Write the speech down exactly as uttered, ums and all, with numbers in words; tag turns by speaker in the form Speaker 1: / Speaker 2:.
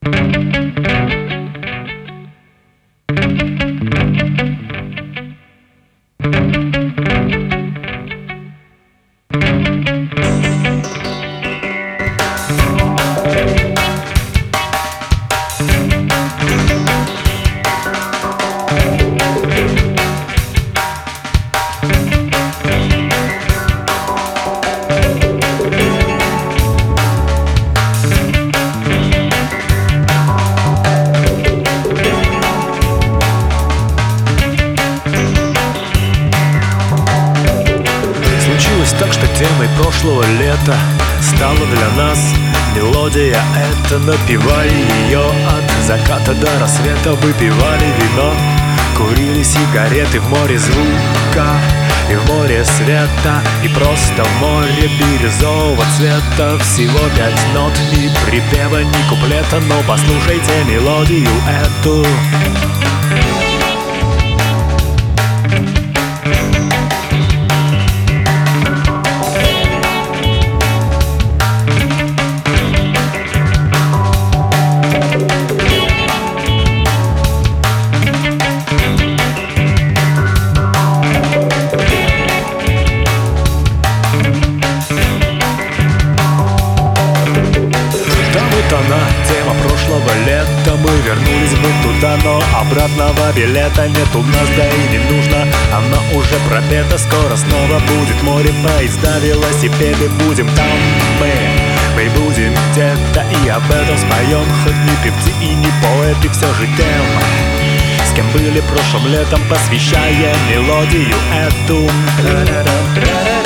Speaker 1: Так что темой прошлого лета стала для нас мелодия эта. Напевали ее от заката до рассвета, выпивали вино, курили сигареты в море звука и в море света, и просто в море бирюзового цвета. Всего пять нот, ни припева, ни куплета, но послушайте мелодию эту. Она, тема прошлого лета. Мы вернулись бы туда, но обратного билета нет у нас, да и не нужно. Она уже пропета, скоро снова будет море, поезда, велосипеды. Будем там мы, мы будем где-то, и об этом споем. Хоть не певцы и не поэты, все же тема, с кем были прошлым летом, посвящая мелодию эту.